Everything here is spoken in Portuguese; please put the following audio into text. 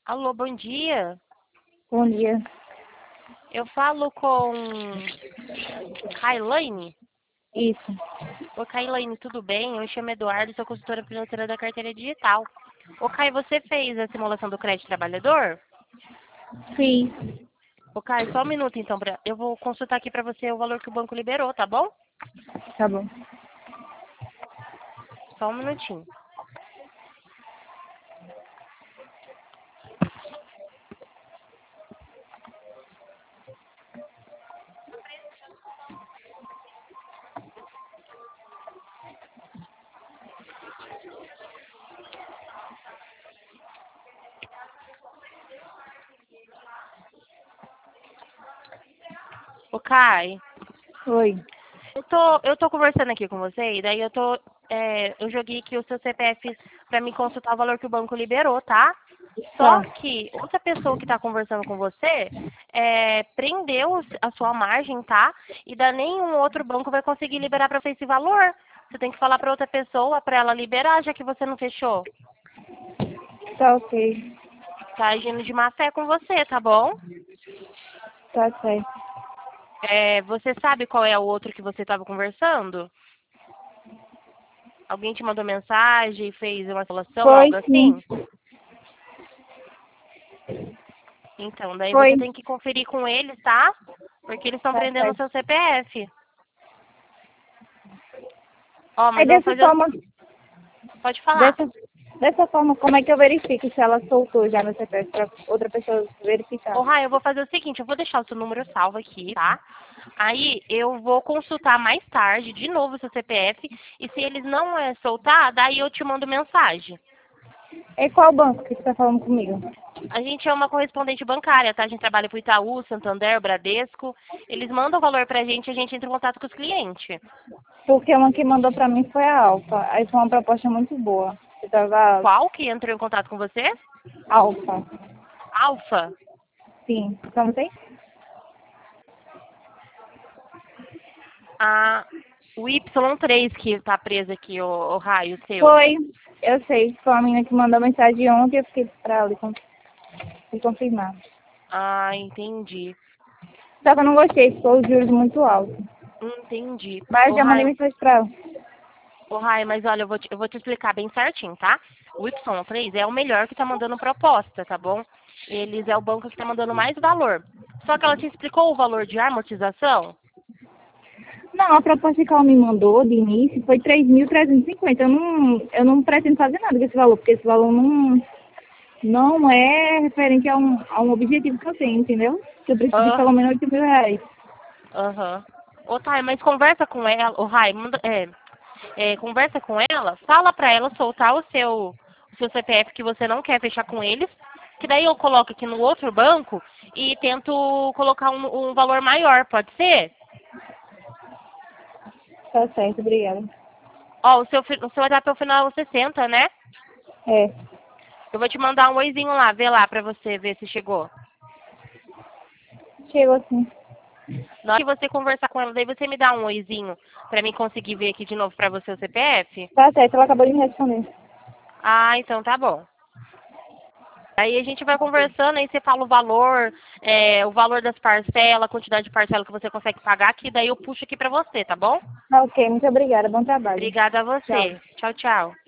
Alô, bom dia. Bom dia. Eu falo com Kailane. Isso. Ô, Kailane, tudo bem? Eu me chamo Eduardo, sou consultora financeira da carteira digital. Ô, Kai, você fez a simulação do crédito trabalhador? Fiz. Ô, Kai, só um minuto então. Eu vou consultar aqui pra você o valor que o banco liberou, tá bom? Tá bom. Só um minutinho. Ô, Kai, Oi. eu tô conversando aqui com você e daí eu joguei aqui o seu CPF pra me consultar o valor que o banco liberou, tá? Só Tá. que outra pessoa que está conversando com você prendeu a sua margem, tá? E daí nenhum outro banco vai conseguir liberar para você esse valor. Você tem que falar para outra pessoa para ela liberar, já que você não fechou. Tá ok. Tá agindo de má fé com você, tá bom? Tá certo. Você sabe qual é o outro que você estava conversando? Alguém te mandou mensagem, fez uma relação, Foi algo sim. assim? Então, daí você Foi. tem que conferir com eles, tá? Porque eles estão Tá prendendo o certo. seu CPF. Ó, Aí mas vamos fazer o... Pode falar. dessa forma, como é que eu verifico se ela soltou já no CPF pra outra pessoa verificar? Ô, Rai, eu vou fazer o seguinte, eu vou deixar o seu número salvo aqui, tá? Aí eu vou consultar mais tarde, de novo, o seu CPF, e se eles não soltar, daí eu te mando mensagem. E qual banco que você tá falando comigo? A gente é uma correspondente bancária, tá? A gente trabalha com Itaú, Santander, Bradesco. Eles mandam o valor pra gente e a gente entra em contato com os clientes. Porque uma que mandou pra mim foi a Alfa. Aí foi uma proposta muito boa. Eu tava Qual que entrou em contato com você? Alfa. Alfa. Sim. Então não tem? Ah, o Y3 que tá preso aqui, o raio seu. Foi. Eu sei. Foi uma menina que mandou mensagem ontem e eu fiquei pra lhe confirmar. Ah, entendi. Só que eu não gostei, ficou os juros muito altos. Entendi. Mas eu já mandei mensagem pra ela. Ô, Rai, mas olha, eu vou te explicar bem certinho, tá? O Y3 é o melhor que tá mandando proposta, tá bom? Eles é o banco que tá mandando mais valor. Só que ela te explicou o valor de amortização? Não, a proposta que ela me mandou de início foi 3.350. Eu não pretendo fazer nada com esse valor, porque esse valor não é referente a um objetivo que eu tenho, entendeu? Que eu preciso de Ah, pelo menos 8.000 reais. aham. Ô, Thay, mas conversa com ela, ô, Rai, conversa com ela, fala pra ela soltar o seu CPF que você não quer fechar com eles, que daí eu coloco aqui no outro banco e tento colocar um valor maior, pode ser? Tá certo, obrigada. Ó, o seu WhatsApp é o final 60, né? É, Eu vou te mandar um oizinho lá, vê lá pra você ver se chegou. chegou assim. Na hora que você conversar com ela, daí você me dá um oizinho pra mim conseguir ver aqui de novo pra você o CPF? Tá certo, ela acabou de me responder. Ah, então tá bom. Aí a gente vai conversando, aí você fala o valor das parcelas, a quantidade de parcela que você consegue pagar, que daí eu puxo aqui pra você, tá bom? Tá ok, muito obrigada, bom trabalho. Obrigada a Tchau. você. Tchau, tchau.